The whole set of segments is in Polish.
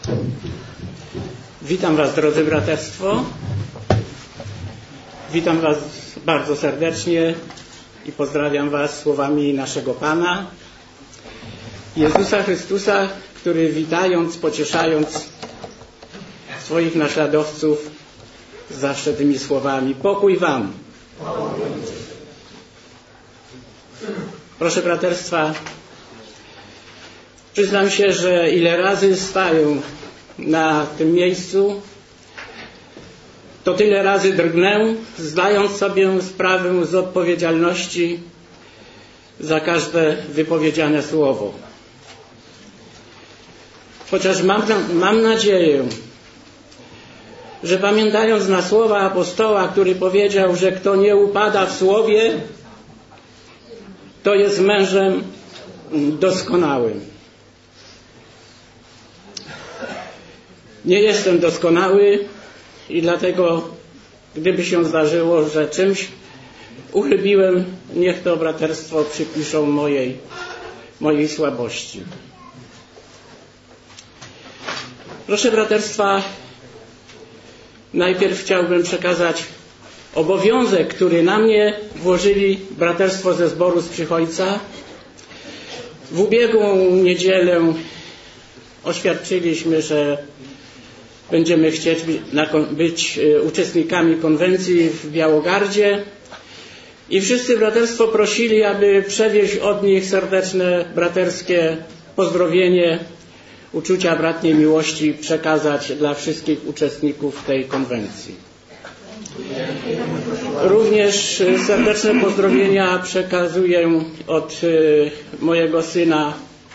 Witam Was, drodzy braterstwo. Witam Was bardzo serdecznie i pozdrawiam Was słowami naszego Pana Jezusa Chrystusa, który witając, pocieszając swoich naśladowców zawsze tymi słowami: pokój Wam. Proszę braterstwa, przyznam się, że ile razy staję na tym miejscu, to tyle razy drgnę, zdając sobie sprawę z odpowiedzialności za każde wypowiedziane słowo. Chociaż mam nadzieję, że pamiętając na słowa apostoła, który powiedział, że kto nie upada w słowie, to jest mężem doskonałym. Nie jestem doskonały i dlatego, gdyby się zdarzyło, że czymś uchybiłem, niech to braterstwo przypiszą mojej słabości. Proszę braterstwa, najpierw chciałbym przekazać obowiązek, który na mnie włożyli braterstwo ze zboru z Przychojca. W ubiegłą niedzielę oświadczyliśmy, że będziemy chcieć być uczestnikami konwencji w Białogardzie i wszyscy braterstwo prosili, aby przewieźć od nich serdeczne braterskie pozdrowienie, uczucia bratniej miłości przekazać dla wszystkich uczestników tej konwencji. Również serdeczne pozdrowienia przekazuję od mojego syna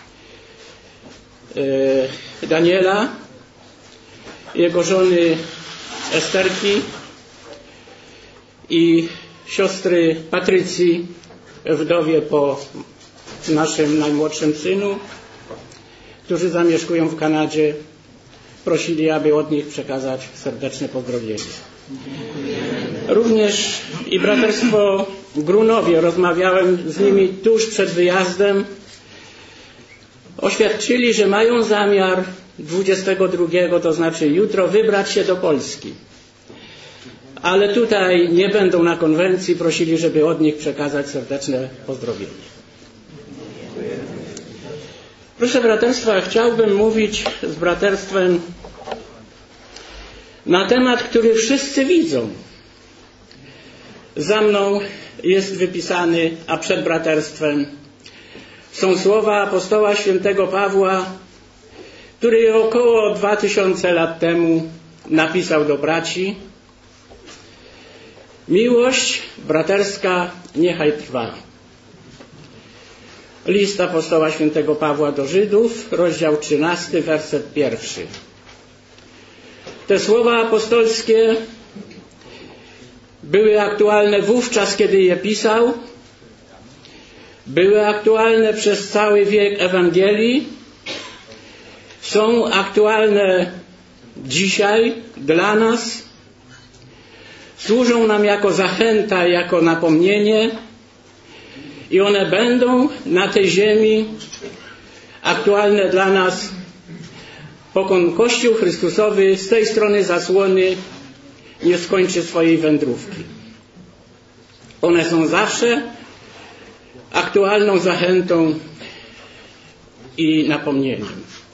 Daniela, jego żony Esterki i siostry Patrycji, wdowie po naszym najmłodszym synu, którzy zamieszkują w Kanadzie. Prosili, aby od nich przekazać serdeczne pozdrowienie. Również i braterstwo Grunowie, rozmawiałem z nimi tuż przed wyjazdem, oświadczyli, że mają zamiar 22, to znaczy jutro, wybrać się do Polski. Ale tutaj nie będą na konwencji, prosili, żeby od nich przekazać serdeczne pozdrowienie. Proszę braterstwa, chciałbym mówić z braterstwem na temat, który wszyscy widzą. Za mną jest wypisany, a przed braterstwem są słowa apostoła świętego Pawła, który około 2000 lat temu napisał do braci: miłość braterska niechaj trwa. List apostoła świętego Pawła do Żydów, rozdział 13, werset 1. Te słowa apostolskie były aktualne wówczas, kiedy je pisał, były aktualne przez cały wiek Ewangelii, są aktualne dzisiaj dla nas, służą nam jako zachęta, jako napomnienie i one będą na tej ziemi aktualne dla nas, pokąd Kościół Chrystusowy z tej strony zasłony nie skończy swojej wędrówki. One są zawsze aktualną zachętą i napomnieniem.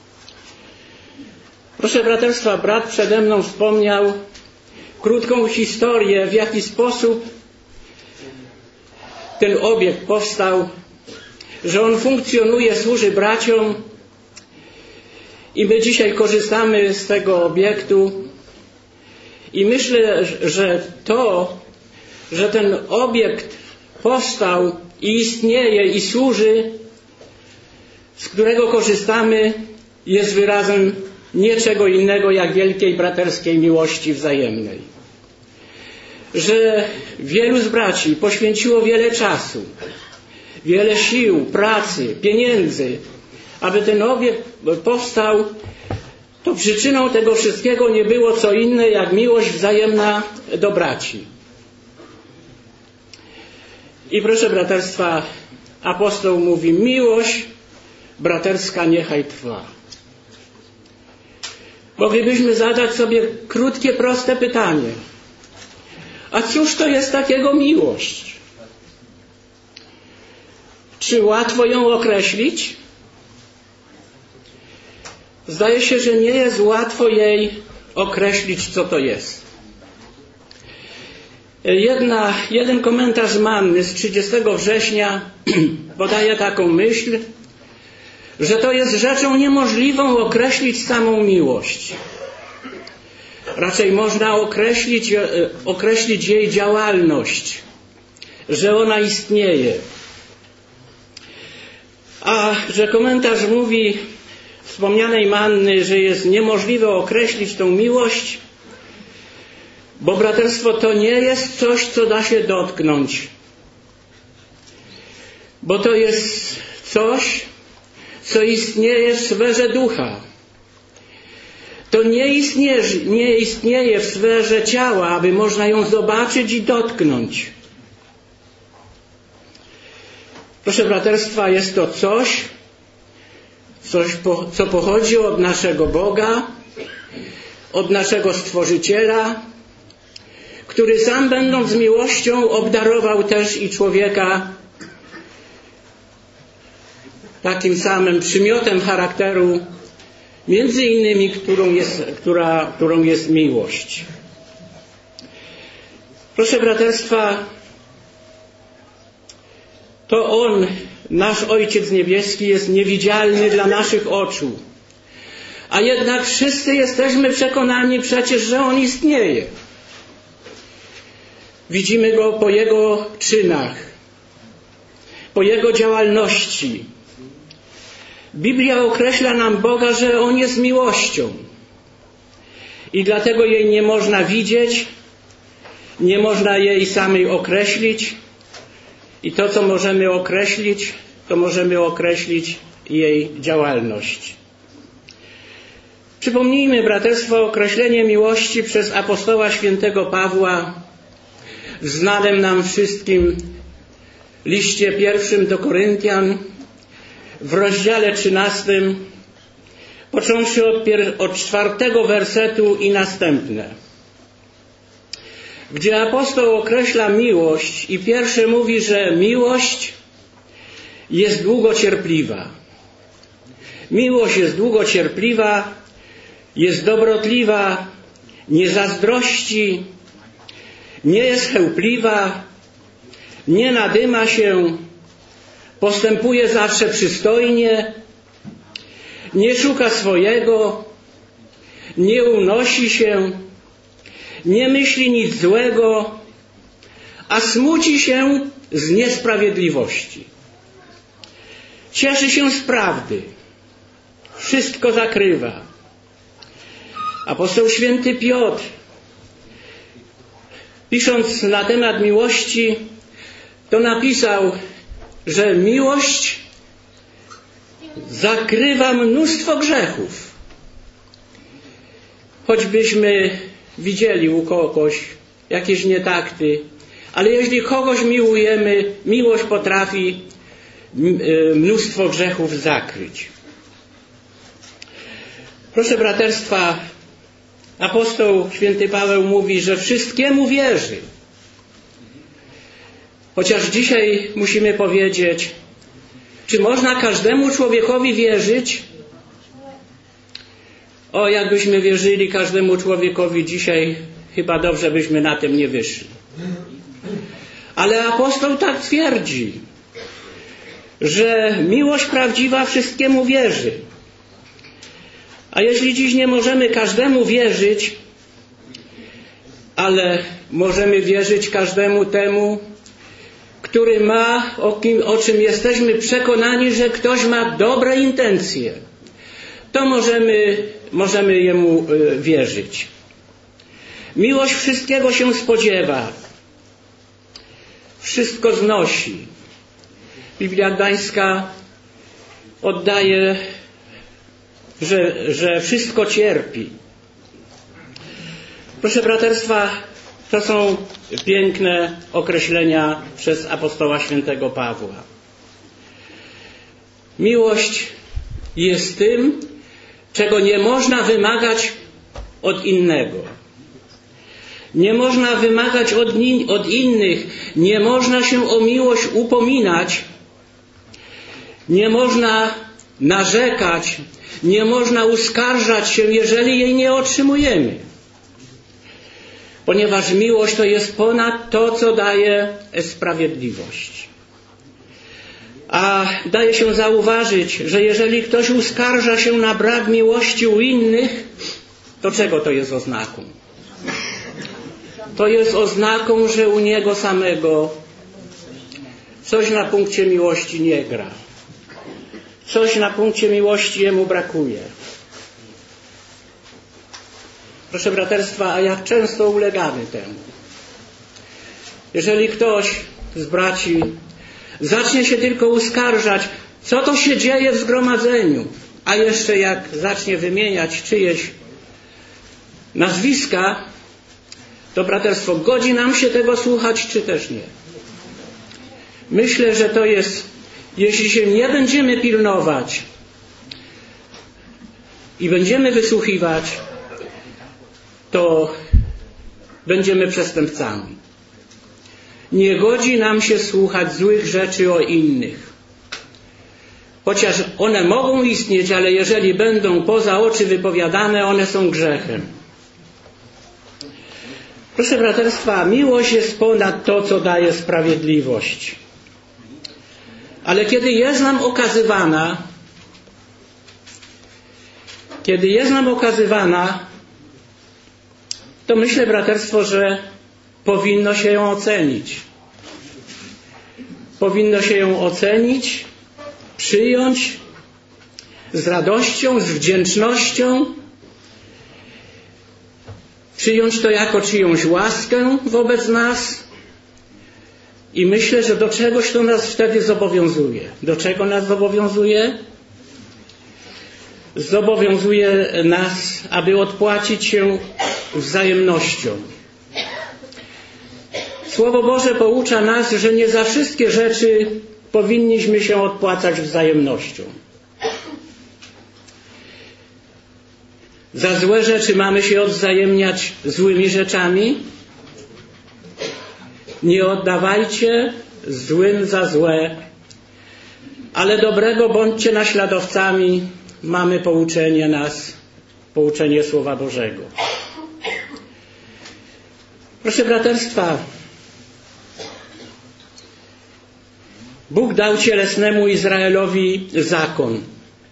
Proszę braterstwa, brat przede mną wspomniał krótką historię, w jaki sposób ten obiekt powstał, że on funkcjonuje, służy braciom i my dzisiaj korzystamy z tego obiektu i myślę, że ten obiekt powstał i istnieje i służy, z którego korzystamy, jest wyrazem niczego innego jak wielkiej braterskiej miłości wzajemnej. Że wielu z braci poświęciło wiele czasu, wiele sił, pracy, pieniędzy, aby ten obiekt powstał, to przyczyną tego wszystkiego nie było co inne jak miłość wzajemna do braci. I proszę braterstwa, apostoł mówi: miłość braterska niechaj trwa. moglibyśmy zadać sobie krótkie, proste pytanie. A cóż to jest takiego miłość? Czy łatwo ją określić? Zdaje się, że nie jest łatwo jej określić, co to jest. Jeden komentarz Manny z 30 września podaje taką myśl, że to jest rzeczą niemożliwą określić samą miłość. Raczej można określić jej działalność, że ona istnieje. A że komentarz mówi wspomnianej Manny, że jest niemożliwe określić tą miłość, bo braterstwo to nie jest coś, co da się dotknąć. Bo to jest coś, co istnieje w sferze ducha. To nie istnieje w sferze ciała, aby można ją zobaczyć i dotknąć. Proszę braterstwa, jest to coś, co pochodzi od naszego Boga, od naszego Stworzyciela, który sam, będąc miłością, obdarował też i człowieka takim samym przymiotem charakteru, między innymi którą jest miłość. Proszę braterstwa, to On, nasz Ojciec Niebieski, jest niewidzialny dla naszych oczu. A jednak wszyscy jesteśmy przekonani przecież, że On istnieje. Widzimy Go po Jego czynach, po Jego działalności. Biblia określa nam Boga, że On jest miłością. I dlatego jej nie można widzieć, nie można jej samej określić. I to, co możemy określić, to możemy określić jej działalność. Przypomnijmy, braterstwo, określenie miłości przez apostoła świętego Pawła w znanym nam wszystkim liście 1 do Koryntian w rozdziale 13, począwszy od 4 wersetu i następne, gdzie apostoł określa miłość i pierwszy mówi, że miłość jest długocierpliwa. Miłość jest długocierpliwa, jest dobrotliwa, nie zazdrości, nie jest chełpliwa, nie nadyma się, postępuje zawsze przystojnie, nie szuka swojego, nie unosi się, nie myśli nic złego, a smuci się z niesprawiedliwości. Cieszy się z prawdy, wszystko zakrywa. Apostoł święty Piotr, pisząc na temat miłości, to napisał, że miłość zakrywa mnóstwo grzechów. Choćbyśmy widzieli u kogoś jakieś nietakty, ale jeśli kogoś miłujemy, miłość potrafi mnóstwo grzechów zakryć. Proszę braterstwa, apostoł święty Paweł mówi, że wszystkiemu wierzy. Chociaż dzisiaj musimy powiedzieć, czy można każdemu człowiekowi wierzyć? O, jakbyśmy wierzyli każdemu człowiekowi dzisiaj, chyba dobrze byśmy na tym nie wyszli. Ale apostoł tak twierdzi, że miłość prawdziwa wszystkiemu wierzy. A jeśli dziś nie możemy każdemu wierzyć, ale możemy wierzyć każdemu temu, który ma, o czym jesteśmy przekonani, że ktoś ma dobre intencje, to możemy jemu wierzyć. Miłość wszystkiego się spodziewa, wszystko znosi. Biblia Gdańska oddaje, że wszystko cierpi. Proszę braterstwa, to są piękne określenia przez apostoła świętego Pawła. Miłość jest tym, czego nie można wymagać od innego. Nie można wymagać od innych, nie można się o miłość upominać, nie można narzekać, nie można uskarżać się, jeżeli jej nie otrzymujemy. Ponieważ miłość to jest ponad to, co daje sprawiedliwość. A daje się zauważyć, że jeżeli ktoś uskarża się na brak miłości u innych, to czego to jest oznaką? To jest oznaką, że u niego samego coś na punkcie miłości nie gra. Coś na punkcie miłości jemu brakuje. Proszę braterstwa, a jak często ulegamy temu? Jeżeli ktoś z braci zacznie się tylko uskarżać, co to się dzieje w zgromadzeniu, a jeszcze jak zacznie wymieniać czyjeś nazwiska, to braterstwo, godzi nam się tego słuchać, czy też nie? Myślę, że to jest, jeśli się nie będziemy pilnować i będziemy wysłuchiwać, to będziemy przestępcami. Nie godzi nam się słuchać złych rzeczy o innych. Chociaż one mogą istnieć, ale jeżeli będą poza oczy wypowiadane, one są grzechem. Proszę braterstwa, miłość jest ponad to, co daje sprawiedliwość. Ale kiedy jest nam okazywana, to myślę, braterstwo, że powinno się ją ocenić. Powinno się ją ocenić, przyjąć z radością, z wdzięcznością, przyjąć to jako czyjąś łaskę wobec nas i myślę, że do czegoś to nas wtedy zobowiązuje. Do czego nas zobowiązuje? Zobowiązuje nas, aby odpłacić się wzajemnością. Słowo Boże poucza nas, że nie za wszystkie rzeczy powinniśmy się odpłacać wzajemnością. Za złe rzeczy mamy się odwzajemniać złymi rzeczami. Nie oddawajcie złym za złe, ale dobrego bądźcie naśladowcami. Mamy pouczenie Słowa Bożego. Proszę braterstwa, Bóg dał cielesnemu Izraelowi zakon.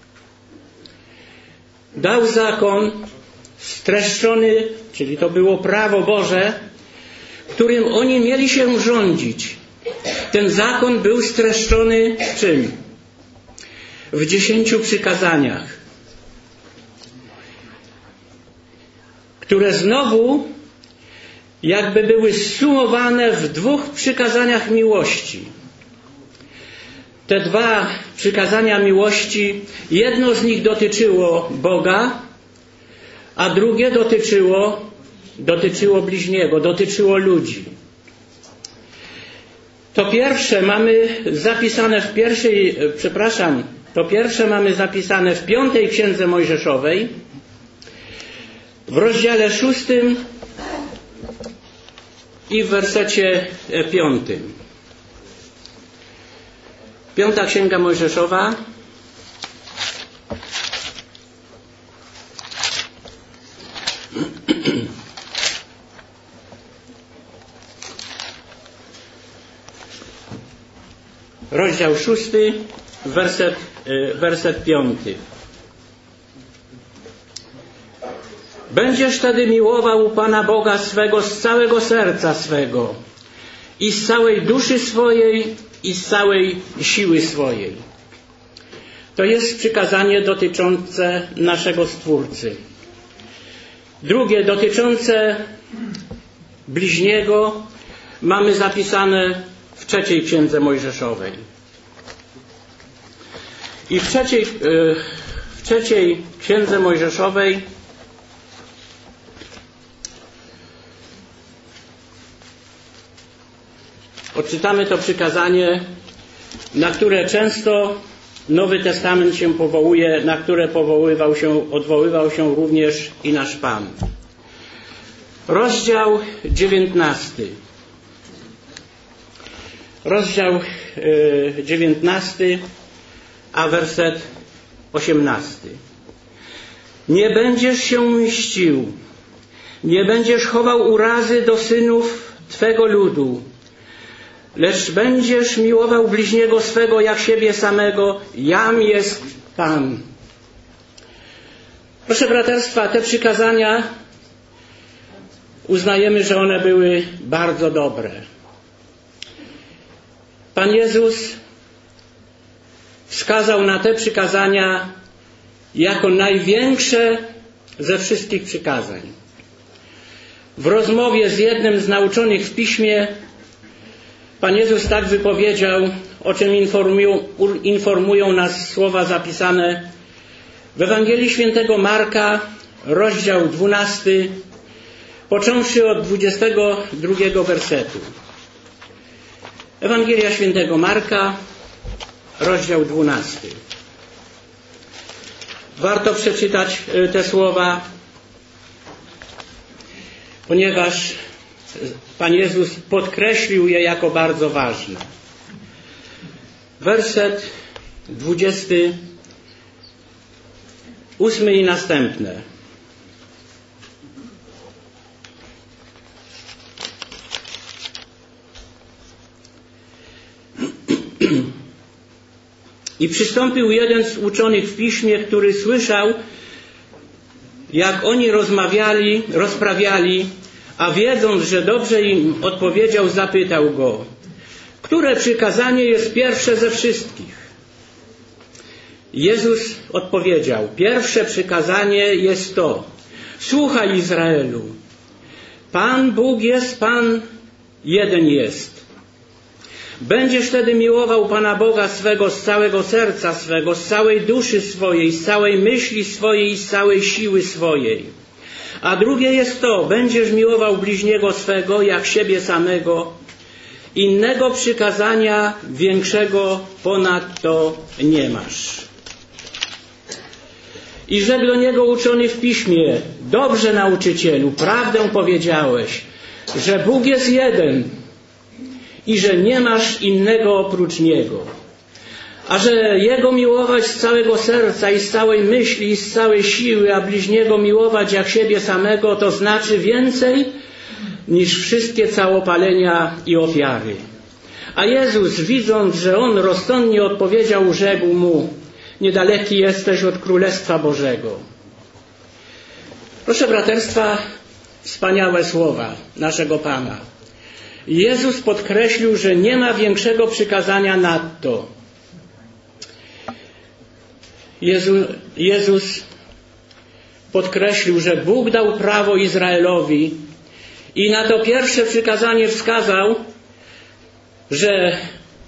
Dał zakon streszczony, czyli to było prawo Boże, którym oni mieli się rządzić. Ten zakon był streszczony w czym? W 10 przykazaniach, które znowu jakby były zsumowane w 2 przykazaniach miłości. Te 2 przykazania miłości, jedno z nich dotyczyło Boga, a drugie dotyczyło bliźniego, dotyczyło ludzi. To pierwsze mamy zapisane w 5 Księdze Mojżeszowej, w rozdziale 6 i w wersecie 5. 5 Księga Mojżeszowa, rozdział 6, werset 5. Będziesz wtedy miłował Pana Boga swego z całego serca swego i z całej duszy swojej i z całej siły swojej. To jest przykazanie dotyczące naszego Stwórcy. Drugie, dotyczące bliźniego, mamy zapisane w 3 Księdze Mojżeszowej. I w trzeciej Księdze Mojżeszowej odczytamy to przykazanie, na które często Nowy Testament się powołuje, na które odwoływał się również i nasz Pan. Rozdział 19. Rozdział 19, a werset 18. Nie będziesz się mścił, nie będziesz chował urazy do synów Twego ludu, lecz będziesz miłował bliźniego swego jak siebie samego. Jam jest Pan. Proszę braterstwa, te przykazania uznajemy, że one były bardzo dobre. Pan Jezus wskazał na te przykazania jako największe ze wszystkich przykazań. W rozmowie z jednym z nauczonych w Piśmie Pan Jezus tak wypowiedział, o czym informują nas słowa zapisane w Ewangelii Świętego Marka, rozdział 12, począwszy od 22 wersetu. Ewangelia Świętego Marka, rozdział 12. Warto przeczytać te słowa, ponieważ Pan Jezus podkreślił je jako bardzo ważne. Werset 28 i następne. I przystąpił jeden z uczonych w Piśmie, który słyszał, jak oni rozprawiali, a wiedząc, że dobrze im odpowiedział, zapytał go, które przykazanie jest pierwsze ze wszystkich? Jezus odpowiedział, pierwsze przykazanie jest to, słuchaj Izraelu, Pan Bóg jest, Pan jeden jest. Będziesz wtedy miłował Pana Boga swego z całego serca swego, z całej duszy swojej, z całej myśli swojej i z całej siły swojej. A drugie jest to, będziesz miłował bliźniego swego jak siebie samego. Innego przykazania większego ponadto nie masz. I rzekł do niego uczony w Piśmie, dobrze nauczycielu, prawdę powiedziałeś, że Bóg jest jeden i że nie masz innego oprócz Niego. A że Jego miłować z całego serca i z całej myśli i z całej siły, a bliźniego miłować jak siebie samego, to znaczy więcej niż wszystkie całopalenia i ofiary. A Jezus, widząc, że on rozsądnie odpowiedział, rzekł mu, niedaleki jesteś od Królestwa Bożego. Proszę braterstwa, wspaniałe słowa naszego Pana. Jezus podkreślił, że nie ma większego przykazania nadto. Jezus podkreślił, że Bóg dał prawo Izraelowi i na to pierwsze przykazanie wskazał, że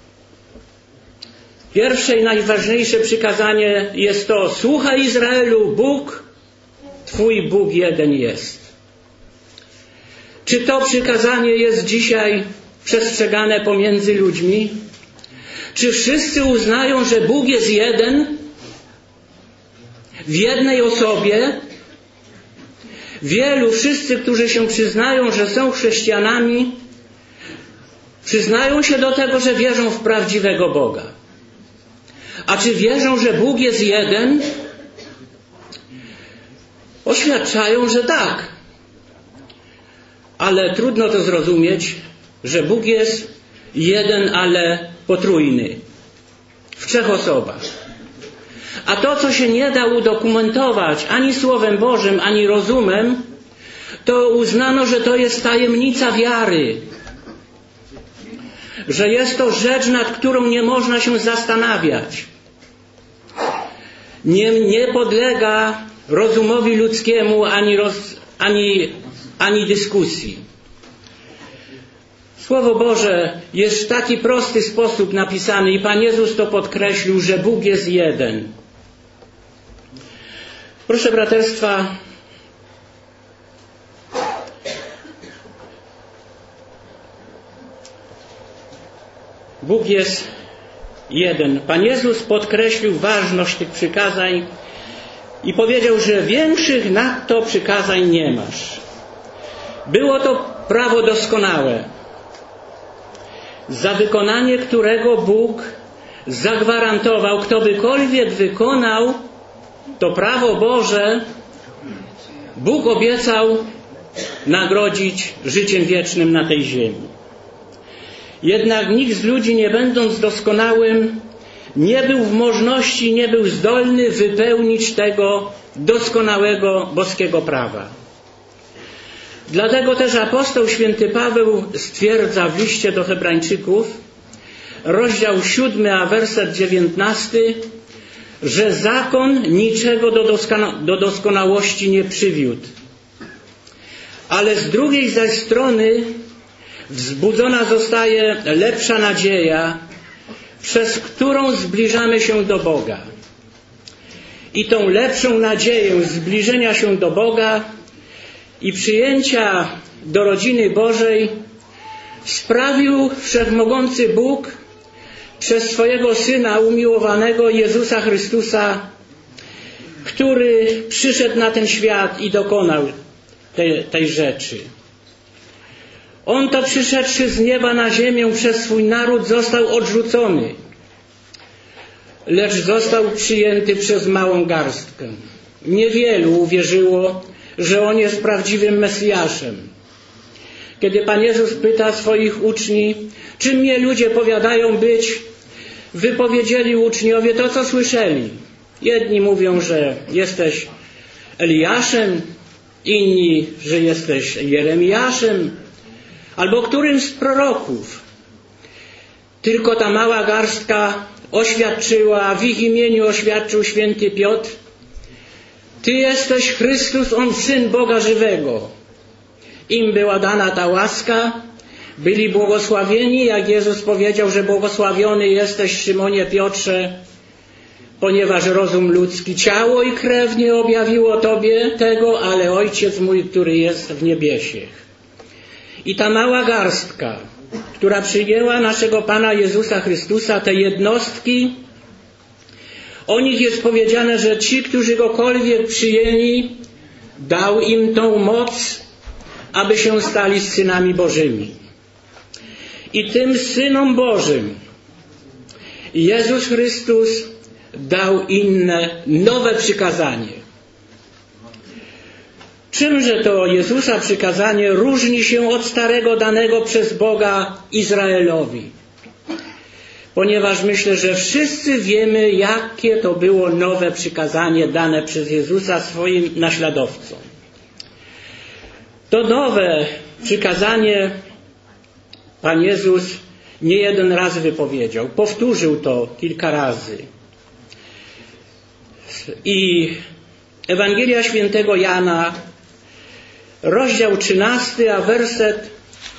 pierwsze i najważniejsze przykazanie jest to, słuchaj Izraelu, Bóg, Twój Bóg jeden jest. Czy to przykazanie jest dzisiaj przestrzegane pomiędzy ludźmi? Czy wszyscy uznają, że Bóg jest jeden? W jednej osobie? Wszyscy, którzy się przyznają, że są chrześcijanami, przyznają się do tego, że wierzą w prawdziwego Boga. A czy wierzą, że Bóg jest jeden? Oświadczają, że tak. Ale trudno to zrozumieć, że Bóg jest jeden, ale potrójny. W 3 osobach. A to, co się nie da udokumentować ani Słowem Bożym, ani rozumem, to uznano, że to jest tajemnica wiary. Że jest to rzecz, nad którą nie można się zastanawiać. Nie podlega rozumowi ludzkiemu ani dyskusji. Słowo Boże jest w taki prosty sposób napisane i Pan Jezus to podkreślił, że Bóg jest jeden. Proszę braterstwa, Bóg jest 1. Pan Jezus podkreślił ważność tych przykazań i powiedział, że większych nadto przykazań nie masz. Było to prawo doskonałe, za wykonanie którego Bóg zagwarantował, kto bykolwiek wykonał to prawo Boże, Bóg obiecał nagrodzić życiem wiecznym na tej ziemi. Jednak nikt z ludzi, nie będąc doskonałym, nie był w możności, nie był zdolny wypełnić tego doskonałego boskiego prawa. Dlatego też apostoł święty Paweł stwierdza w liście do Hebrajczyków, rozdział 7, a werset 19, że zakon niczego do doskonałości nie przywiódł. Ale z drugiej zaś strony wzbudzona zostaje lepsza nadzieja, przez którą zbliżamy się do Boga. I tą lepszą nadzieję zbliżenia się do Boga i przyjęcia do rodziny Bożej sprawił wszechmogący Bóg przez swojego Syna umiłowanego Jezusa Chrystusa, który przyszedł na ten świat i dokonał tej rzeczy. On to przyszedłszy z nieba na ziemię przez swój naród został odrzucony, lecz został przyjęty przez małą garstkę. Niewielu uwierzyło, że On jest prawdziwym Mesjaszem. Kiedy Pan Jezus pyta swoich uczniów, czym mnie ludzie powiadają być, wypowiedzieli uczniowie to, co słyszeli. Jedni mówią, że jesteś Eliaszem, inni, że jesteś Jeremiaszem, albo którymś z proroków. Tylko ta mała garstka oświadczyła, w ich imieniu oświadczył święty Piotr: Ty jesteś Chrystus, On Syn Boga żywego. Im była dana ta łaska, byli błogosławieni, jak Jezus powiedział, że błogosławiony jesteś, Szymonie Piotrze, ponieważ rozum ludzki, ciało i krew nie objawiło Tobie tego, ale Ojciec mój, który jest w niebiesiech. I ta mała garstka, która przyjęła naszego Pana Jezusa Chrystusa, te jednostki, o nich jest powiedziane, że ci, którzy Gokolwiek przyjęli, dał im tą moc, aby się stali synami Bożymi. I tym synom Bożym Jezus Chrystus dał inne, nowe przykazanie. Czymże to Jezusa przykazanie różni się od starego danego przez Boga Izraelowi? Ponieważ myślę, że wszyscy wiemy, jakie to było nowe przykazanie dane przez Jezusa swoim naśladowcom. To nowe przykazanie Pan Jezus nie jeden raz wypowiedział. Powtórzył to kilka razy. I Ewangelia Świętego Jana, rozdział 13, a werset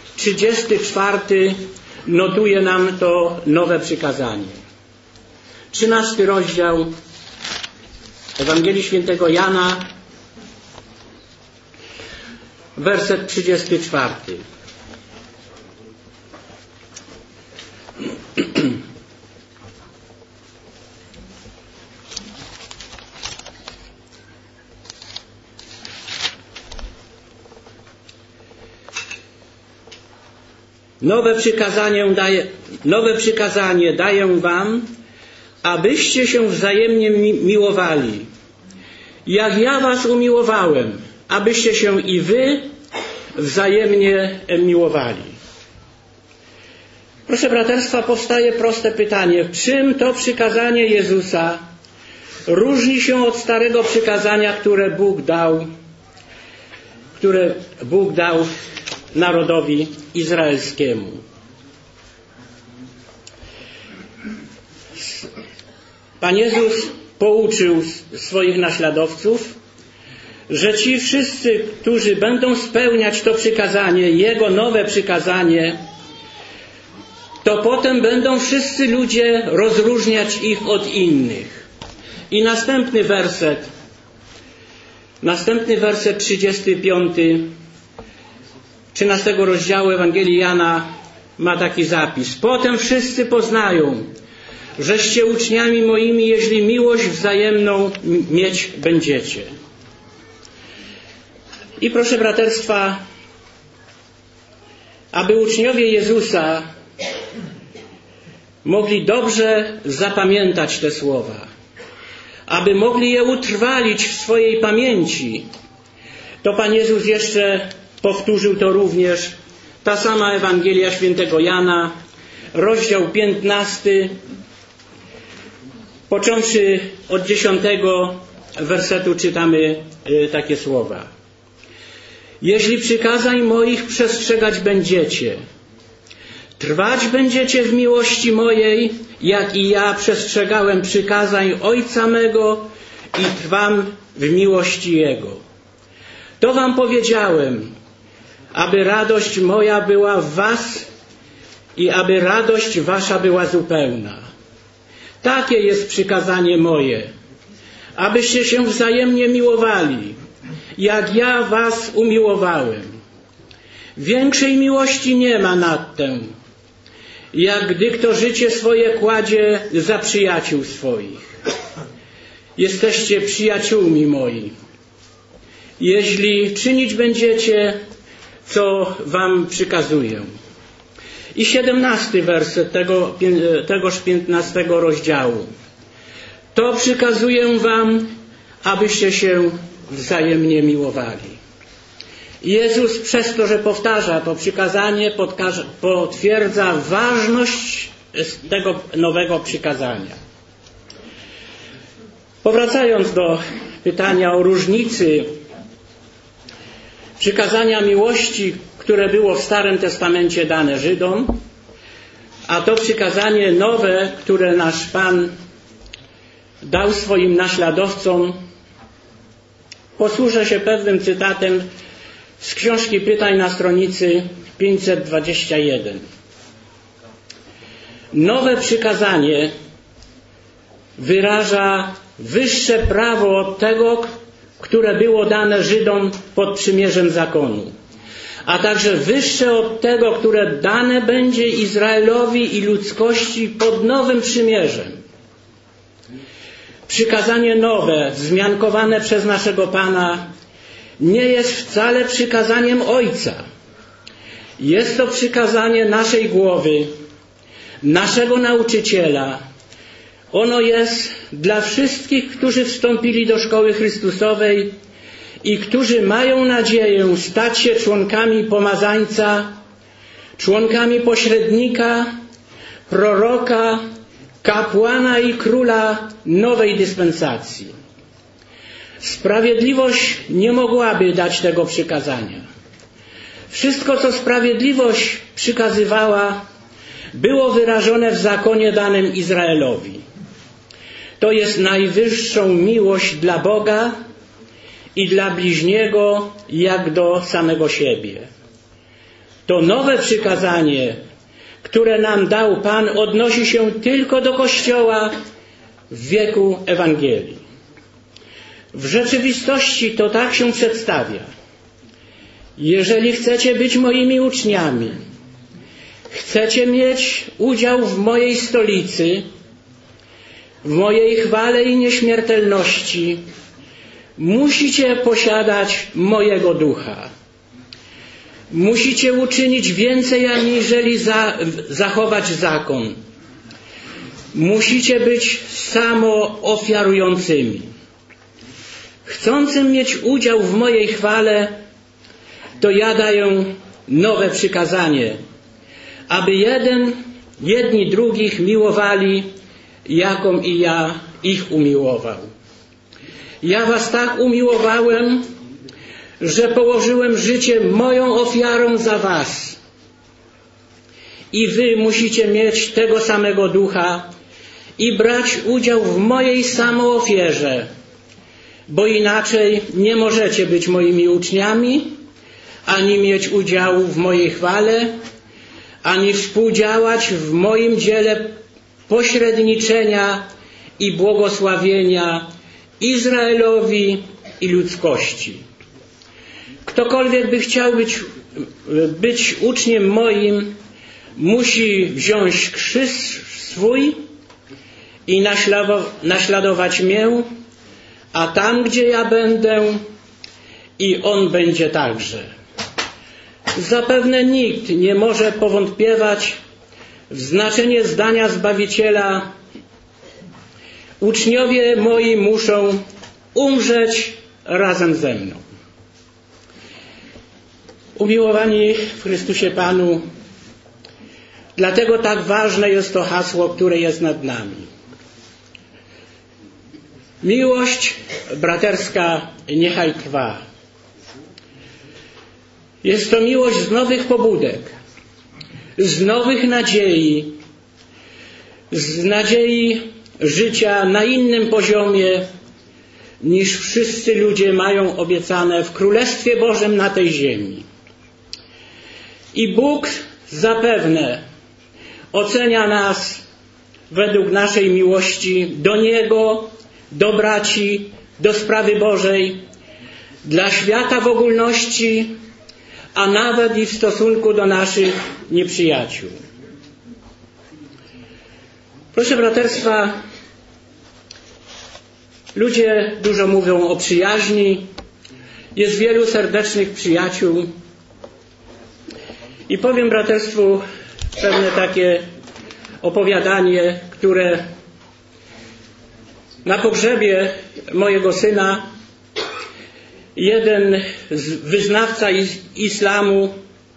34 notuje nam to nowe przykazanie. 13 rozdział Ewangelii Świętego Jana, werset 34. Nowe przykazanie daję wam, abyście się wzajemnie miłowali. Jak ja was umiłowałem, abyście się i wy wzajemnie miłowali. Proszę braterstwa, powstaje proste pytanie. Czym to przykazanie Jezusa różni się od starego przykazania, które Bóg dał narodowi izraelskiemu? Pan Jezus pouczył swoich naśladowców, że ci wszyscy, którzy będą spełniać to przykazanie, Jego nowe przykazanie, to potem będą wszyscy ludzie rozróżniać ich od innych. I następny werset 35 13 rozdziału Ewangelii Jana ma taki zapis. Potem wszyscy poznają, żeście uczniami moimi, jeśli miłość wzajemną mieć będziecie. I proszę braterstwa, aby uczniowie Jezusa mogli dobrze zapamiętać te słowa, aby mogli je utrwalić w swojej pamięci, to Pan Jezus jeszcze powtórzył to również. Ta sama Ewangelia Świętego Jana, rozdział 15, począwszy od 10 wersetu czytamy takie słowa. Jeśli przykazań moich przestrzegać będziecie, trwać będziecie w miłości mojej, jak i ja przestrzegałem przykazań Ojca mego i trwam w miłości Jego. To wam powiedziałem, aby radość moja była w was i aby radość wasza była zupełna. Takie jest przykazanie moje, abyście się wzajemnie miłowali, jak ja was umiłowałem. Większej miłości nie ma nad tę, jak gdy kto życie swoje kładzie za przyjaciół swoich. Jesteście przyjaciółmi moi, jeśli czynić będziecie, co wam przykazuję. I 17 werset tegoż 15 rozdziału. To przykazuję wam, abyście się wzajemnie miłowali. Jezus przez to, że powtarza to przykazanie, potwierdza ważność tego nowego przykazania. Powracając do pytania o różnicy przykazania miłości, które było w Starym Testamencie dane Żydom, a to przykazanie nowe, które nasz Pan dał swoim naśladowcom, posłużę się pewnym cytatem z Książki Pytań na stronicy 521. Nowe przykazanie wyraża wyższe prawo od tego, które było dane Żydom pod przymierzem zakonu, a także wyższe od tego, które dane będzie Izraelowi i ludzkości pod nowym przymierzem. Przykazanie nowe, wzmiankowane przez naszego Pana, nie jest wcale przykazaniem Ojca. Jest to przykazanie naszej głowy, naszego nauczyciela. Ono jest dla wszystkich, którzy wstąpili do szkoły Chrystusowej i którzy mają nadzieję stać się członkami pomazańca, członkami pośrednika, proroka, kapłana i króla nowej dyspensacji. Sprawiedliwość nie mogłaby dać tego przykazania. Wszystko, co sprawiedliwość przykazywała, było wyrażone w zakonie danym Izraelowi. To jest najwyższą miłość dla Boga i dla bliźniego, jak do samego siebie. To nowe przykazanie, które nam dał Pan, odnosi się tylko do Kościoła w wieku Ewangelii. W rzeczywistości to tak się przedstawia. Jeżeli chcecie być moimi uczniami, chcecie mieć udział w mojej stolicy, w mojej chwale i nieśmiertelności, musicie posiadać mojego ducha. Musicie uczynić więcej, aniżeli zachować zakon. Musicie być samoofiarującymi. Chcącym mieć udział w mojej chwale, to ja daję nowe przykazanie, aby jedni drugich miłowali, jaką i ja ich umiłował. Ja was tak umiłowałem, że położyłem życie moją ofiarą za was. I wy musicie mieć tego samego ducha i brać udział w mojej samoofierze, bo inaczej nie możecie być moimi uczniami, ani mieć udziału w mojej chwale, ani współdziałać w moim dziele pośredniczenia i błogosławienia Izraelowi i ludzkości. Ktokolwiek by chciał być uczniem moim, musi wziąć krzyż swój i naśladować mię, a tam, gdzie ja będę, i on będzie także. Zapewne nikt nie może powątpiewać w znaczenie zdania Zbawiciela: uczniowie moi muszą umrzeć razem ze mną. Umiłowani w Chrystusie Panu, dlatego tak ważne jest to hasło, które jest nad nami. Miłość braterska niechaj trwa. Jest to miłość z nowych pobudek, z nowych nadziei, z nadziei życia na innym poziomie, niż wszyscy ludzie mają obiecane w Królestwie Bożym na tej ziemi. I Bóg zapewne ocenia nas według naszej miłości do Niego, do braci, do sprawy Bożej, dla świata w ogólności, a nawet i w stosunku do naszych nieprzyjaciół. Proszę braterstwa, ludzie dużo mówią o przyjaźni, jest wielu serdecznych przyjaciół i powiem braterstwu pewne takie opowiadanie, które na pogrzebie mojego syna jeden wyznawca islamu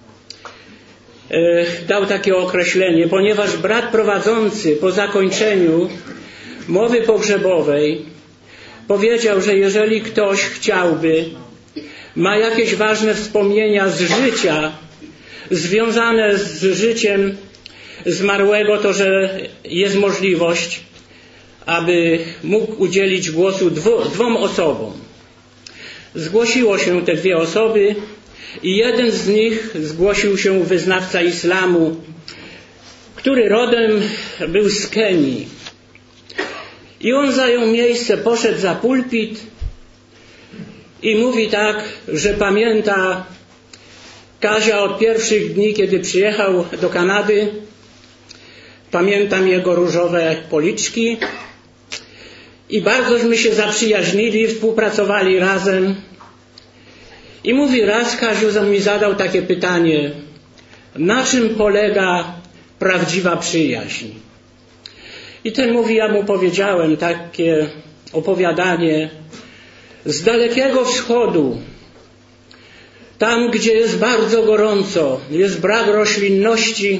dał takie określenie, ponieważ brat prowadzący po zakończeniu mowy pogrzebowej powiedział, że jeżeli ktoś chciałby, ma jakieś ważne wspomnienia z życia związane z życiem zmarłego, to że jest możliwość, aby mógł udzielić głosu dwom osobom. Zgłosiło się te dwie osoby i jeden z nich zgłosił się wyznawca islamu, który rodem był z Kenii. I on zajął miejsce, poszedł za pulpit i mówi tak, że pamięta Kazia od pierwszych dni, kiedy przyjechał do Kanady. Pamiętam jego różowe policzki i bardzośmy się zaprzyjaźnili, współpracowali razem. I mówi, raz Kaziu mi zadał takie pytanie: na czym polega prawdziwa przyjaźń? I ten mówi, ja mu powiedziałem takie opowiadanie z Dalekiego Wschodu, tam gdzie jest bardzo gorąco, jest brak roślinności,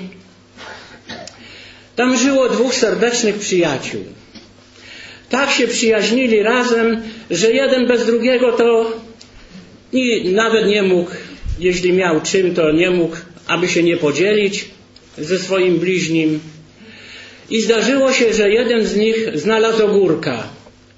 tam żyło dwóch serdecznych przyjaciół. Tak się przyjaźnili razem, że jeden bez drugiego to nawet nie mógł, jeśli miał czym, to nie mógł, aby się nie podzielić ze swoim bliźnim. I zdarzyło się, że jeden z nich znalazł ogórka.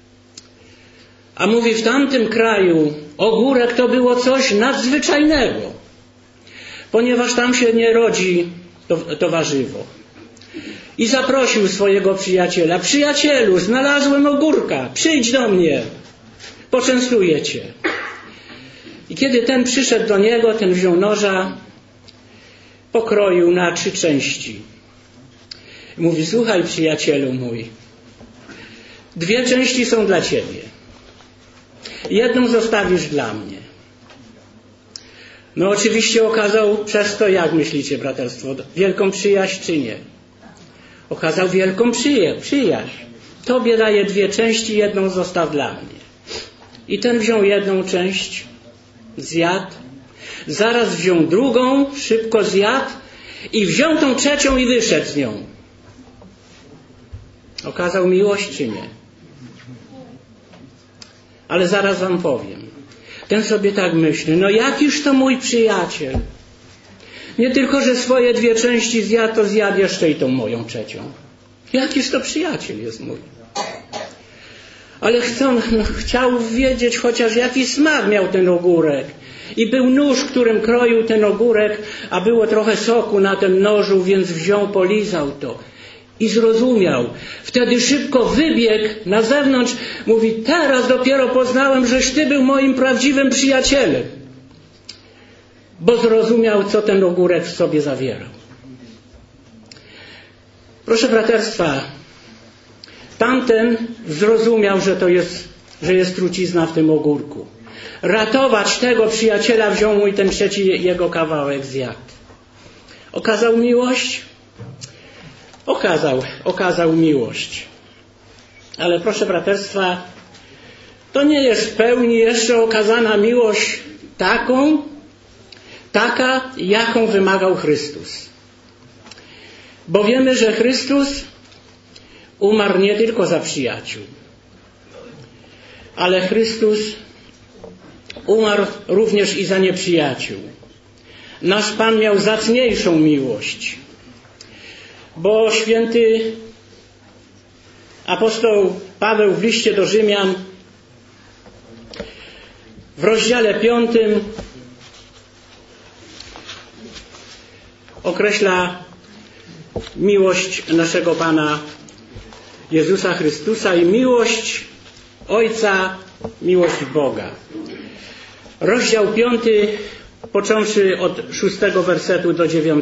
A mówi, w tamtym kraju ogórek to było coś nadzwyczajnego, ponieważ tam się nie rodzi to warzywo. I zaprosił swojego przyjaciela: przyjacielu, znalazłem ogórka, przyjdź do mnie, poczęstuję cię. I kiedy ten przyszedł do niego, ten wziął noża, pokroił na 3 części. Mówi, słuchaj przyjacielu mój, 2 części są dla ciebie, 1 zostawisz dla mnie. No oczywiście okazał przez to, jak myślicie braterstwo, wielką przyjaźń czy nie? Okazał wielką przyjaźń. Tobie daję 2 części, 1 zostaw dla mnie. I ten wziął 1 część, zjadł, zaraz wziął drugą, szybko zjadł i wziął tą 3 i wyszedł z nią. Okazał miłość czy nie? Ale zaraz wam powiem. Ten sobie tak myśli, no jakiż to mój przyjaciel. Nie tylko, że swoje 2 części zjadł, to zjadł jeszcze i tą moją 3. Jakiż to przyjaciel jest mój. Ale chciał wiedzieć chociaż jaki smak miał ten ogórek. I był nóż, którym kroił ten ogórek, a było trochę soku na tym nożu, więc wziął, polizał to. I zrozumiał. Wtedy szybko wybiegł na zewnątrz. Mówi, teraz dopiero poznałem, żeś ty był moim prawdziwym przyjacielem. Bo zrozumiał, co ten ogórek w sobie zawierał. Proszę braterstwa, Tamten zrozumiał, że jest trucizna w tym ogórku. Ratować tego przyjaciela wziął mu i ten trzeci jego kawałek zjadł. Okazał miłość? Okazał miłość. Ale proszę braterstwa, to nie jest w pełni jeszcze okazana miłość taka, jaką wymagał Chrystus. Bo wiemy, że Chrystus umarł nie tylko za przyjaciół, ale Chrystus umarł również i za nieprzyjaciół. Nasz Pan miał zacniejszą miłość, bo święty apostoł Paweł w liście do Rzymian w rozdziale 5 określa miłość naszego Pana Jezusa Chrystusa i miłość Ojca, miłość Boga. Rozdział 5, począwszy od 6 wersetu do 9.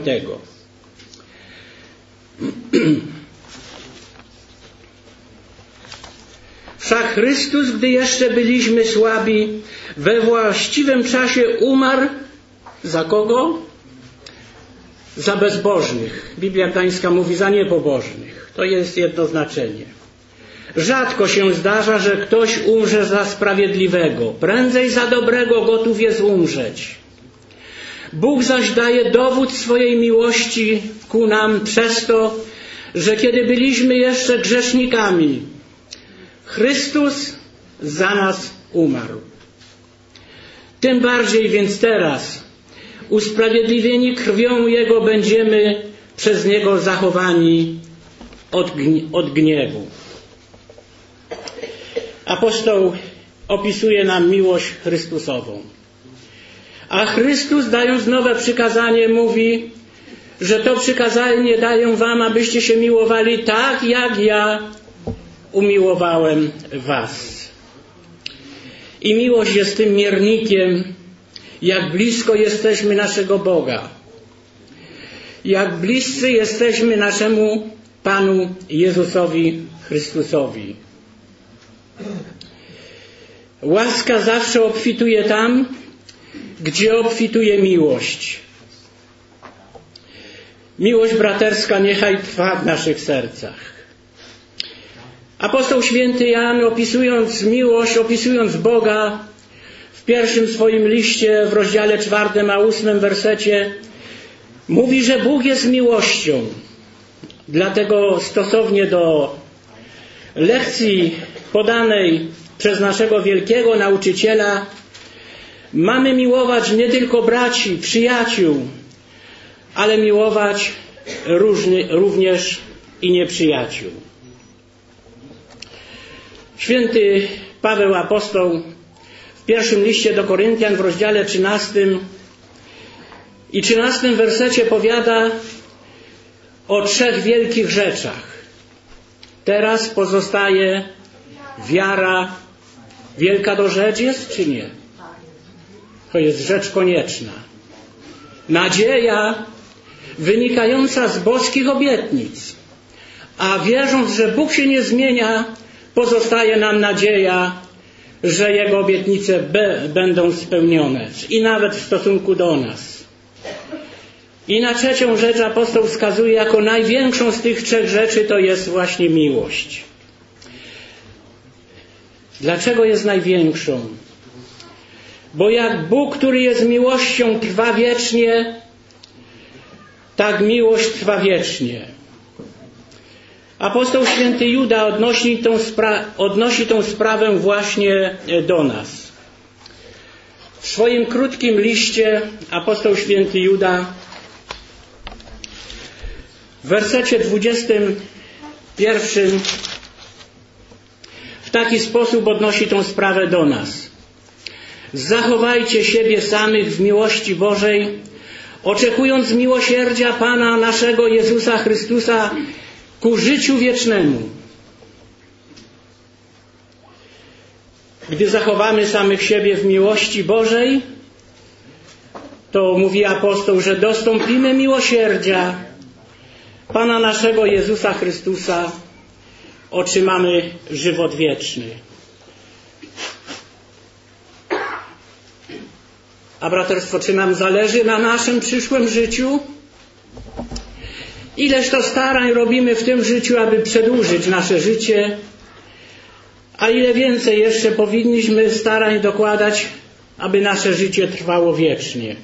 Wszak Chrystus, gdy jeszcze byliśmy słabi, we właściwym czasie umarł za kogo? Za bezbożnych. Biblia Gdańska mówi za niepobożnych. To jest jedno znaczenie. Rzadko się zdarza, że ktoś umrze za sprawiedliwego. Prędzej za dobrego gotów jest umrzeć. Bóg zaś daje dowód swojej miłości ku nam przez to, że kiedy byliśmy jeszcze grzesznikami, Chrystus za nas umarł. Tym bardziej więc teraz, usprawiedliwieni krwią Jego, będziemy przez Niego zachowani od gniewu. Apostoł opisuje nam miłość Chrystusową. A Chrystus, dając nowe przykazanie, mówi, że to przykazanie daję wam, abyście się miłowali tak, jak ja umiłowałem was. I miłość jest tym miernikiem, jak blisko jesteśmy naszego Boga. Jak bliscy jesteśmy naszemu Panu Jezusowi Chrystusowi. Łaska zawsze obfituje tam, gdzie obfituje miłość. Miłość braterska niechaj trwa w naszych sercach. Apostoł święty Jan, opisując miłość, opisując Boga, w pierwszym swoim liście, w rozdziale 4, a 8 wersecie, mówi, że Bóg jest miłością. Dlatego stosownie do lekcji podanej przez naszego wielkiego nauczyciela mamy miłować nie tylko braci, przyjaciół, ale miłować również i nieprzyjaciół. Święty Paweł apostoł w pierwszym liście do Koryntian w rozdziale 13 i 13 wersecie powiada o 3 wielkich rzeczach. Teraz pozostaje wiara. Wielka to rzecz jest, czy nie? To jest rzecz konieczna. Nadzieja wynikająca z boskich obietnic. A wierząc, że Bóg się nie zmienia, pozostaje nam nadzieja, że Jego obietnice będą spełnione. I nawet w stosunku do nas. I na 3 rzecz apostoł wskazuje jako największą z tych 3 rzeczy, to jest właśnie miłość. Dlaczego jest największą? Bo jak Bóg, który jest miłością, trwa wiecznie, tak miłość trwa wiecznie. Apostoł święty Juda odnosi tą sprawę właśnie do nas. W swoim krótkim liście apostoł święty Juda w wersecie 21 w taki sposób odnosi tą sprawę do nas. Zachowajcie siebie samych w miłości Bożej, oczekując miłosierdzia Pana naszego Jezusa Chrystusa ku życiu wiecznemu. Gdy zachowamy samych siebie w miłości Bożej, to mówi apostoł, że dostąpimy miłosierdzia Pana naszego Jezusa Chrystusa otrzymamy żywot wieczny. A braterstwo, czy nam zależy na naszym przyszłym życiu? Ileż to starań robimy w tym życiu, aby przedłużyć nasze życie, a ile więcej jeszcze powinniśmy starań dokładać, aby nasze życie trwało wiecznie.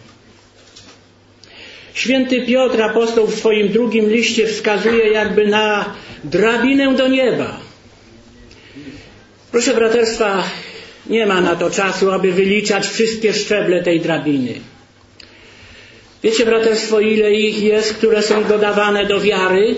Święty Piotr, apostoł, w swoim drugim liście wskazuje jakby na drabinę do nieba. Proszę braterstwa, nie ma na to czasu, aby wyliczać wszystkie szczeble tej drabiny. Wiecie, braterstwo, ile ich jest, które są dodawane do wiary?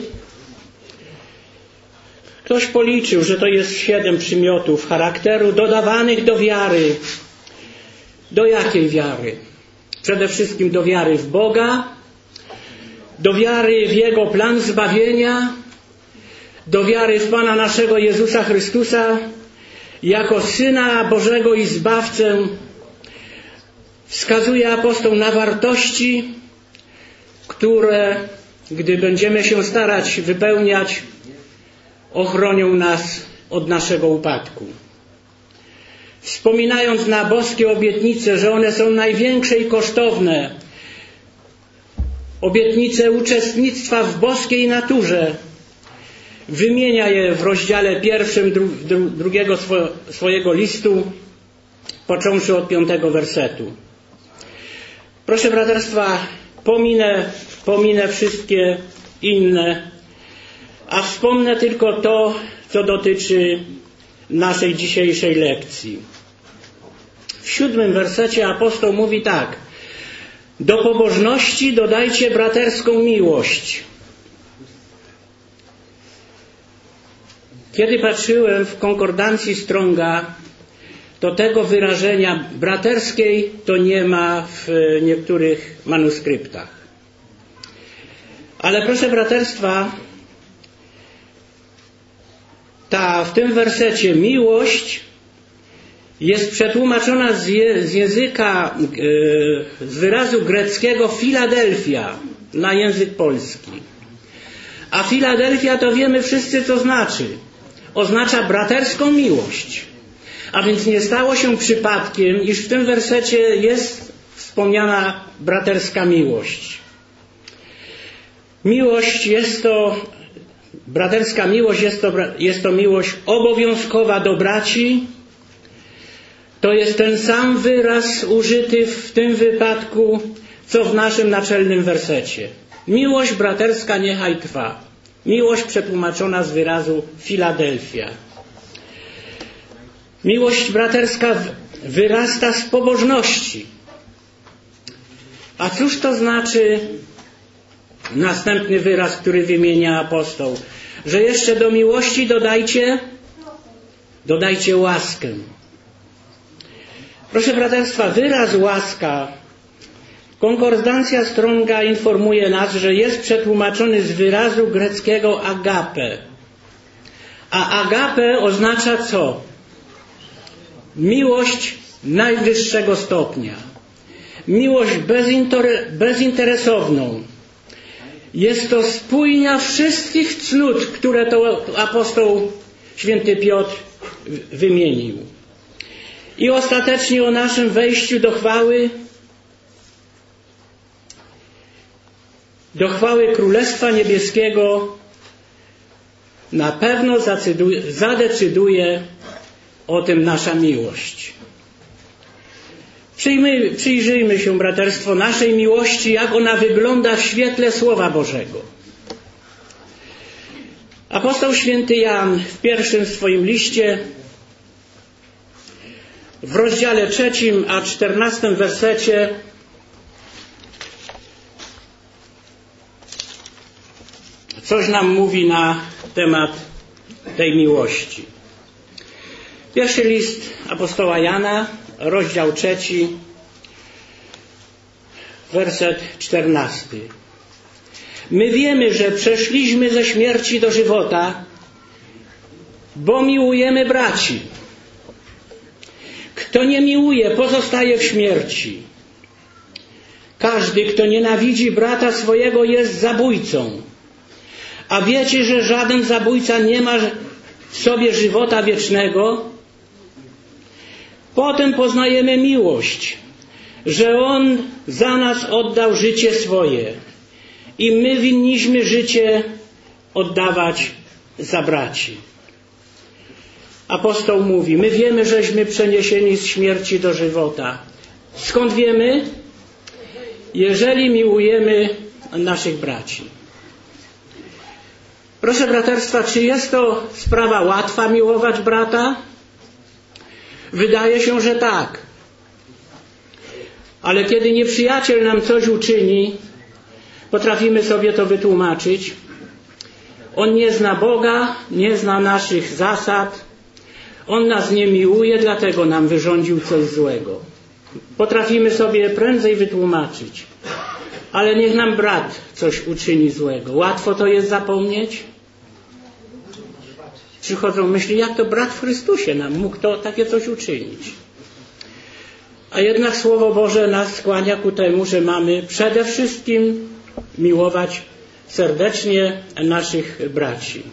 Ktoś policzył, że to jest 7 przymiotów charakteru dodawanych do wiary. Do jakiej wiary? Przede wszystkim do wiary w Boga, do wiary w Jego plan zbawienia, do wiary w Pana naszego Jezusa Chrystusa jako Syna Bożego i Zbawcę. Wskazuje apostoł na wartości, które, gdy będziemy się starać wypełniać, ochronią nas od naszego upadku. Wspominając na boskie obietnice, że one są największe i kosztowne, obietnice uczestnictwa w boskiej naturze, wymienia je w rozdziale 1 drugiego swojego listu, począwszy od 5 wersetu. Proszę braterstwa, pominę wszystkie inne, a wspomnę tylko to, co dotyczy naszej dzisiejszej lekcji. W 7 wersecie apostoł mówi tak: do pobożności dodajcie braterską miłość. Kiedy patrzyłem w konkordancji Stronga, to tego wyrażenia braterskiej to nie ma w niektórych manuskryptach. Ale proszę braterstwa, w tym wersecie miłość jest przetłumaczona z języka, z wyrazu greckiego Filadelfia na język polski. A Filadelfia to wiemy wszyscy, co znaczy. Oznacza braterską miłość. A więc nie stało się przypadkiem, iż w tym wersecie jest wspomniana braterska miłość. Braterska miłość jest to miłość obowiązkowa do braci. To jest ten sam wyraz użyty w tym wypadku, co w naszym naczelnym wersecie. Miłość braterska niechaj trwa. Miłość przetłumaczona z wyrazu Filadelfia. Miłość braterska wyrasta z pobożności. A cóż to znaczy następny wyraz, który wymienia apostoł? Że jeszcze do miłości dodajcie łaskę. Proszę braterstwa, wyraz łaska, konkordancja Stronga informuje nas, że jest przetłumaczony z wyrazu greckiego agape. A agape oznacza co? Miłość najwyższego stopnia. Miłość bezinteresowną. Jest to spójnia wszystkich cnót, które to apostoł święty Piotr wymienił. I ostatecznie o naszym wejściu do chwały Królestwa Niebieskiego na pewno zadecyduje o tym nasza miłość. Przyjrzyjmy się, braterstwo, naszej miłości, jak ona wygląda w świetle Słowa Bożego. Apostoł święty Jan w pierwszym swoim liście, w rozdziale 3, a 14 wersecie coś nam mówi na temat tej miłości. Pierwszy list apostoła Jana, rozdział 3, werset 14. My wiemy, że przeszliśmy ze śmierci do żywota, bo miłujemy braci. Kto nie miłuje, pozostaje w śmierci. Każdy, kto nienawidzi brata swojego, jest zabójcą. A wiecie, że żaden zabójca nie ma sobie żywota wiecznego, potem poznajemy miłość, że On za nas oddał życie swoje i my winniśmy życie oddawać za braci. Apostoł mówi, my wiemy, żeśmy przeniesieni z śmierci do żywota. Skąd wiemy? Jeżeli miłujemy naszych braci. Proszę braterstwa, czy jest to sprawa łatwa miłować brata? Wydaje się, że tak. Ale kiedy nieprzyjaciel nam coś uczyni, potrafimy sobie to wytłumaczyć. On nie zna Boga, nie zna naszych zasad. On nas nie miłuje, dlatego nam wyrządził coś złego. Potrafimy sobie prędzej wytłumaczyć. Ale niech nam brat coś uczyni złego. Łatwo to jest zapomnieć? Przychodzą myśli, jak to brat w Chrystusie nam mógł to takie coś uczynić. A jednak Słowo Boże nas skłania ku temu, że mamy przede wszystkim miłować serdecznie naszych braci.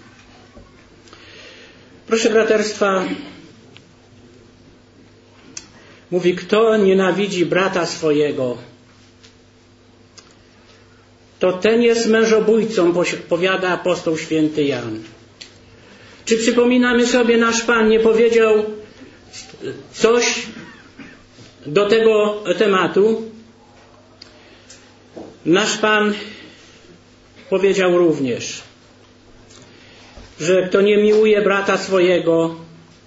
Proszę braterstwa, mówi, kto nienawidzi brata swojego, to ten jest mężobójcą, powiada apostoł święty Jan. Czy przypominamy sobie, nasz Pan nie powiedział coś do tego tematu? Nasz Pan powiedział również, że kto nie miłuje brata swojego,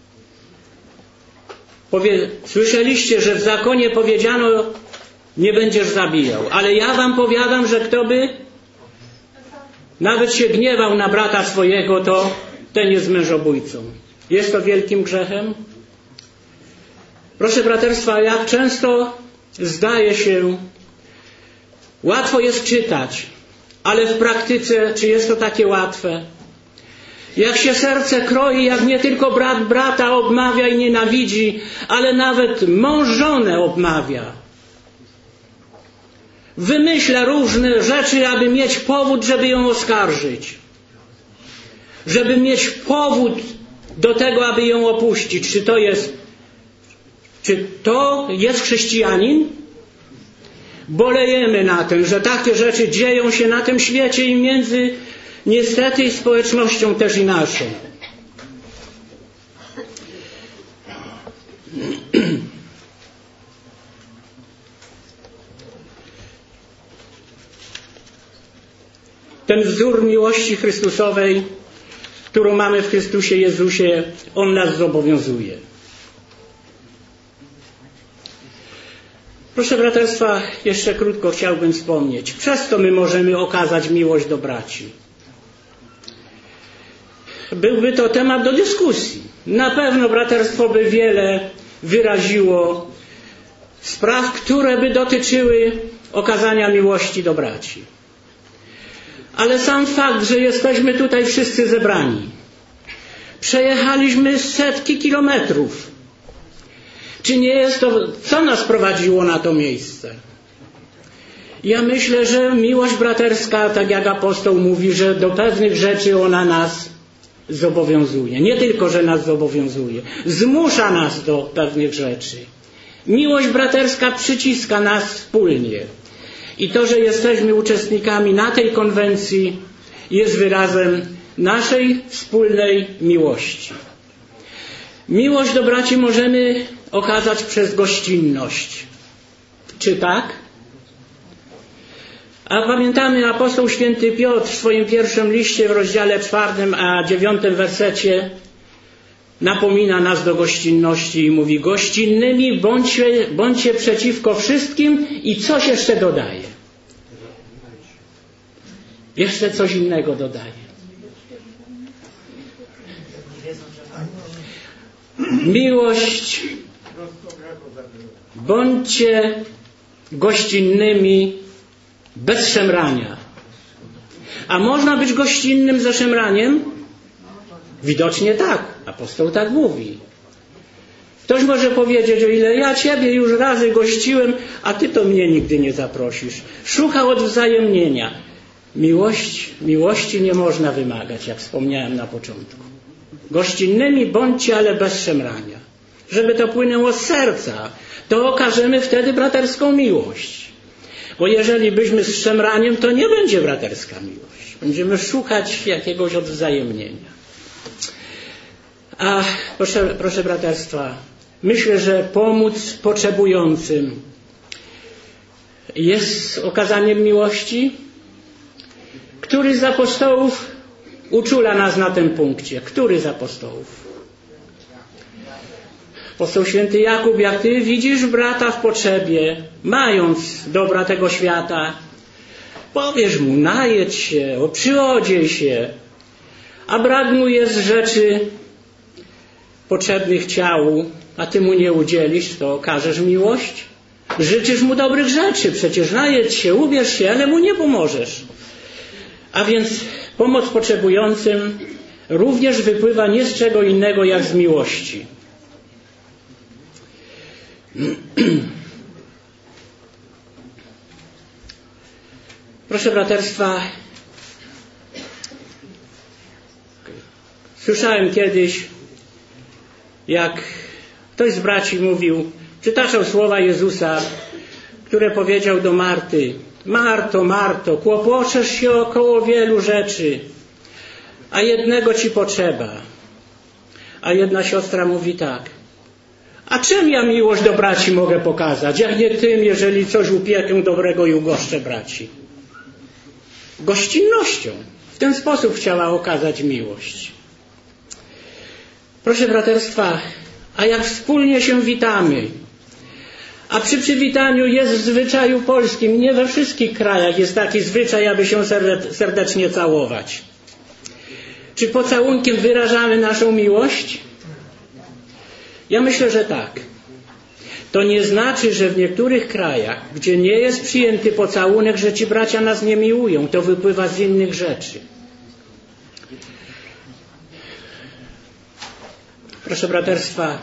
słyszeliście, że w zakonie powiedziano, nie będziesz zabijał. Ale ja wam powiadam, że kto by nawet się gniewał na brata swojego, to ten jest mężobójcą. Jest to wielkim grzechem? Proszę braterstwa, jak często zdaje się, łatwo jest czytać, ale w praktyce, czy jest to takie łatwe? Jak się serce kroi, jak nie tylko brat brata obmawia i nienawidzi, ale nawet mąż żonę obmawia. Wymyśla różne rzeczy, aby mieć powód, żeby ją oskarżyć. Żeby mieć powód do tego, aby ją opuścić. Czy to jest chrześcijanin? Bolejemy na tym, że takie rzeczy dzieją się na tym świecie i między niestety społecznością też i naszą. Ten wzór miłości Chrystusowej, którą mamy w Chrystusie Jezusie, On nas zobowiązuje. Proszę braterstwa, jeszcze krótko chciałbym wspomnieć. Przez to my możemy okazać miłość do braci. Byłby to temat do dyskusji. Na pewno braterstwo by wiele wyraziło spraw, które by dotyczyły okazania miłości do braci. Ale sam fakt, że jesteśmy tutaj wszyscy zebrani, przejechaliśmy setki kilometrów. Czy nie jest to, co nas prowadziło na to miejsce? Ja myślę, że miłość braterska, tak jak apostoł mówi, że do pewnych rzeczy ona nas zobowiązuje. Nie tylko, że nas zobowiązuje, zmusza nas do pewnych rzeczy. Miłość braterska przyciska nas wspólnie. I to, że jesteśmy uczestnikami na tej konwencji, jest wyrazem naszej wspólnej miłości. Miłość do braci możemy okazać przez gościnność. Czy tak? A pamiętamy, apostoł święty Piotr w swoim pierwszym liście w rozdziale 4, a 9 wersecie napomina nas do gościnności i mówi: gościnnymi bądźcie przeciwko wszystkim. I coś jeszcze dodaje? Jeszcze coś innego dodaje. Miłość, bądźcie gościnnymi bez szemrania. A można być gościnnym ze szemraniem? Widocznie tak. Apostoł tak mówi. Ktoś może powiedzieć, o ile ja Ciebie już razy gościłem, a Ty to mnie nigdy nie zaprosisz. Szuka odwzajemnienia. Miłości nie można wymagać, jak wspomniałem na początku. Gościnnymi bądźcie, ale bez szemrania. Żeby to płynęło z serca, to okażemy wtedy braterską miłość. Bo jeżeli byśmy z szemraniem, to nie będzie braterska miłość. Będziemy szukać jakiegoś odwzajemnienia. A proszę braterstwa, myślę, że pomóc potrzebującym jest okazaniem miłości. Który z apostołów uczula nas na tym punkcie? Który z apostołów? Apostoł święty Jakub, jak ty widzisz brata w potrzebie, mając dobra tego świata, powiesz mu, najedź się, przyodziej się, a brak mu jest rzeczy potrzebnych ciału, a ty mu nie udzielisz, to okażesz miłość? Życzysz mu dobrych rzeczy, przecież najedź się, ubierz się, ale mu nie pomożesz. A więc pomoc potrzebującym również wypływa nie z czego innego jak z miłości. Proszę braterstwa, słyszałem kiedyś, jak ktoś z braci mówił, przytaczał słowa Jezusa, które powiedział do Marty: Marto, Marto, kłopoczesz się około wielu rzeczy, a jednego ci potrzeba. A jedna siostra mówi tak: a czym ja miłość do braci mogę pokazać, jak nie tym, jeżeli coś upiekę dobrego i ugoszczę braci? Gościnnością. W ten sposób chciała okazać miłość. Proszę braterstwa, a jak wspólnie się witamy, a przy przywitaniu jest w zwyczaju polskim, nie we wszystkich krajach jest taki zwyczaj, aby się serdecznie całować. Czy pocałunkiem wyrażamy naszą miłość? Ja myślę, że tak. To nie znaczy, że w niektórych krajach, gdzie nie jest przyjęty pocałunek, że ci bracia nas nie miłują. To wypływa z innych rzeczy. Proszę braterstwa,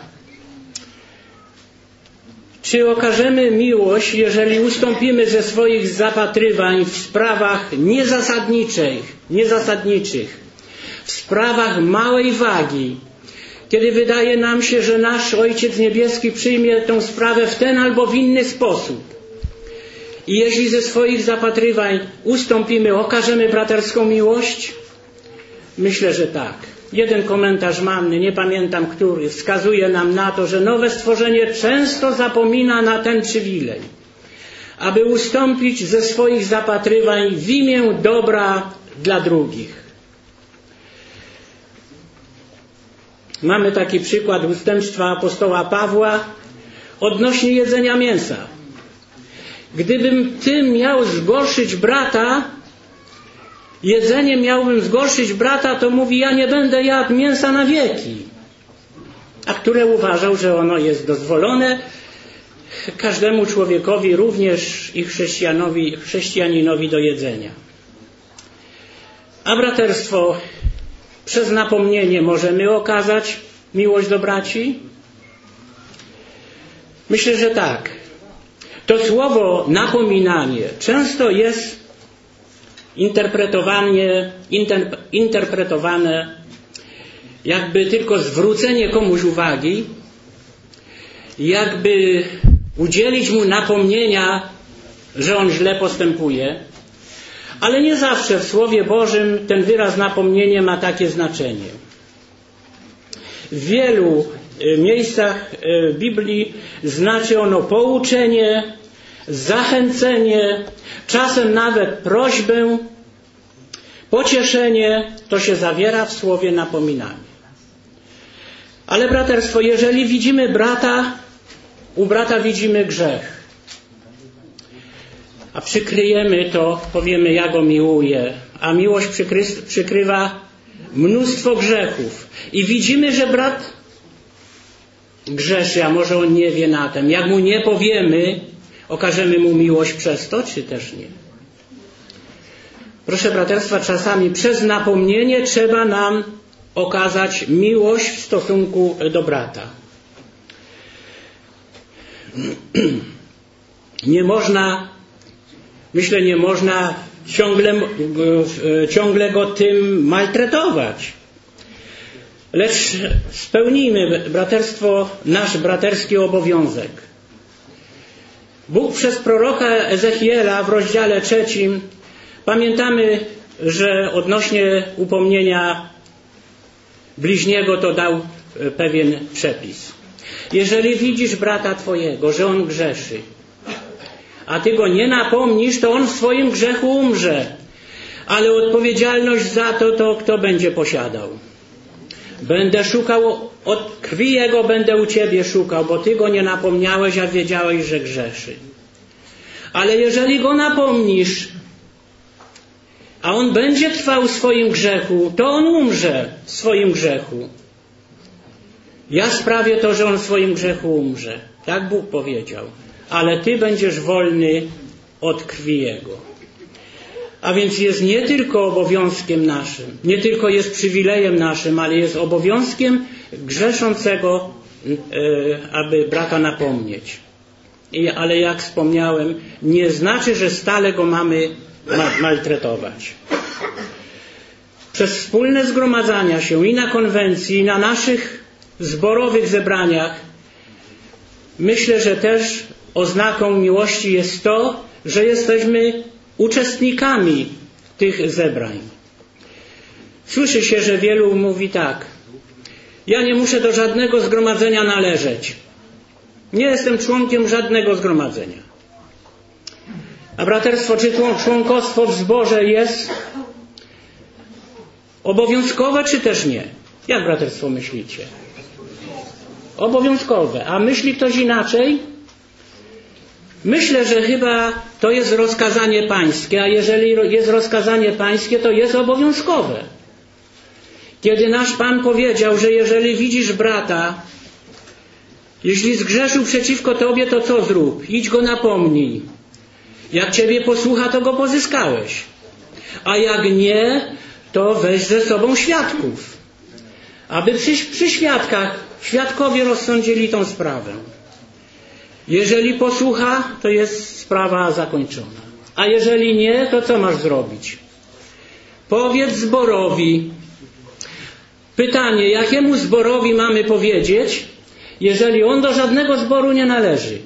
czy okażemy miłość, jeżeli ustąpimy ze swoich zapatrywań w sprawach niezasadniczych, w sprawach małej wagi, kiedy wydaje nam się, że nasz Ojciec Niebieski przyjmie tę sprawę w ten albo w inny sposób? I jeśli ze swoich zapatrywań ustąpimy, okażemy braterską miłość? Myślę, że tak. Jeden komentarz manny, nie pamiętam który, wskazuje nam na to, że nowe stworzenie często zapomina na ten przywilej, aby ustąpić ze swoich zapatrywań w imię dobra dla drugich. Mamy taki przykład ustępstwa apostoła Pawła odnośnie jedzenia mięsa. Gdybym tym miał zgorszyć brata, jedzeniem miałbym zgorszyć brata, to mówi, ja nie będę jadł mięsa na wieki. A które uważał, że ono jest dozwolone każdemu człowiekowi, również i chrześcijaninowi do jedzenia. A braterstwo, przez napomnienie możemy okazać miłość do braci? Myślę, że tak. To słowo napominanie często jest interpretowane jakby tylko zwrócenie komuś uwagi, jakby udzielić mu napomnienia, że on źle postępuje, ale nie zawsze w Słowie Bożym ten wyraz napomnienie ma takie znaczenie. W wielu miejscach Biblii znaczy ono pouczenie, zachęcenie, czasem nawet prośbę, pocieszenie. To się zawiera w słowie napominanie. Ale braterstwo, jeżeli widzimy brata, u brata widzimy grzech, a przykryjemy to, powiemy, ja go miłuję, a miłość przykrywa mnóstwo grzechów. I widzimy, że brat grzeszy, a może on nie wie na tym. Jak mu nie powiemy, okażemy mu miłość przez to, czy też nie? Proszę braterstwa, czasami przez napomnienie trzeba nam okazać miłość w stosunku do brata. Nie można ciągle go tym maltretować. Lecz spełnijmy, braterstwo, nasz braterski obowiązek. Bóg przez proroka Ezechiela w rozdziale 3 pamiętamy, że odnośnie upomnienia bliźniego to dał pewien przepis. Jeżeli widzisz brata twojego, że on grzeszy, a ty go nie napomnisz, to on w swoim grzechu umrze. Ale odpowiedzialność za to kto będzie posiadał? Będę szukał, od krwi jego będę u ciebie szukał, bo ty go nie napomniałeś, a wiedziałeś, że grzeszy. Ale jeżeli go napomnisz, a on będzie trwał w swoim grzechu, to on umrze w swoim grzechu. Ja sprawię to, że on w swoim grzechu umrze. Tak Bóg powiedział. Ale ty będziesz wolny od krwi jego. A więc jest nie tylko obowiązkiem naszym, nie tylko jest przywilejem naszym, ale jest obowiązkiem grzeszącego, aby brata napomnieć. Ale jak wspomniałem, nie znaczy, że stale go mamy maltretować. Przez wspólne zgromadzania się i na konwencji, i na naszych zborowych zebraniach, myślę, że też oznaką miłości jest to, że jesteśmy uczestnikami tych zebrań. Słyszy się, że wielu mówi tak: ja nie muszę do żadnego zgromadzenia należeć. Nie jestem członkiem żadnego zgromadzenia. A braterstwo czy członkostwo w zborze jest obowiązkowe, czy też nie? Jak braterstwo myślicie? Obowiązkowe. A myśli ktoś inaczej? Myślę, że chyba to jest rozkazanie pańskie, a jeżeli jest rozkazanie pańskie, to jest obowiązkowe. Kiedy nasz Pan powiedział, że jeżeli widzisz brata, jeśli zgrzeszył przeciwko tobie, to co zrób? Idź go napomnij. Jak ciebie posłucha, to go pozyskałeś. A jak nie, to weź ze sobą świadków. Aby przy świadkach świadkowie rozsądzili tą sprawę. Jeżeli posłucha, to jest sprawa zakończona. A jeżeli nie, to co masz zrobić? Powiedz zborowi. Pytanie, jakiemu zborowi mamy powiedzieć, jeżeli on do żadnego zboru nie należy?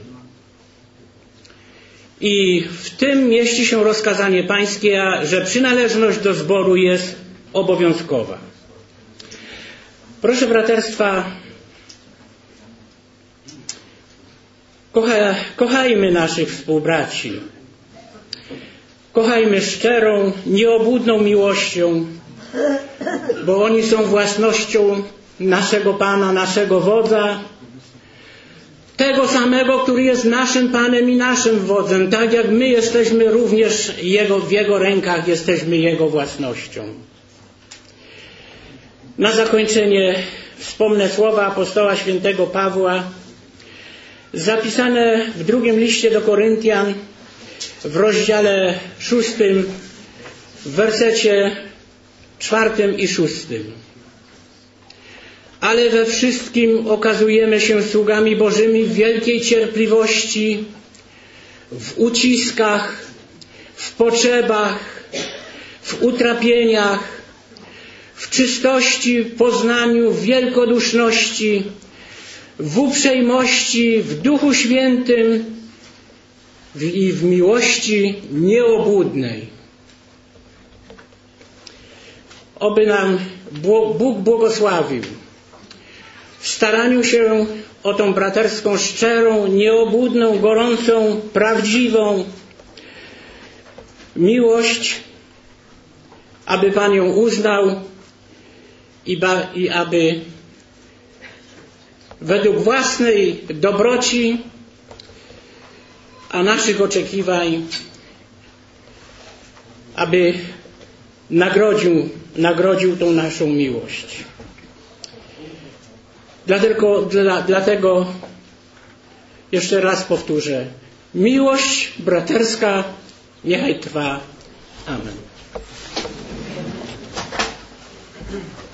I w tym mieści się rozkazanie pańskie, że przynależność do zboru jest obowiązkowa. Proszę braterstwa, kochajmy naszych współbraci. Kochajmy szczerą, nieobłudną miłością, bo oni są własnością naszego Pana, naszego Wodza, tego samego, który jest naszym Panem i naszym Wodzem, tak jak my jesteśmy również w Jego rękach, jesteśmy Jego własnością. Na zakończenie wspomnę słowa apostoła świętego Pawła, zapisane w drugim liście do Koryntian, w rozdziale 6, w wersecie 4 i 6. Ale we wszystkim okazujemy się sługami Bożymi w wielkiej cierpliwości, w uciskach, w potrzebach, w utrapieniach, w czystości, w poznaniu, w wielkoduszności, w uprzejmości, w Duchu Świętym i w miłości nieobłudnej. Oby nam Bóg błogosławił w staraniu się o tą braterską, szczerą, nieobłudną, gorącą, prawdziwą miłość, aby Pan ją uznał i aby według własnej dobroci, a naszych oczekiwań, aby nagrodził tą naszą miłość. Dlatego jeszcze raz powtórzę, miłość braterska niechaj trwa. Amen.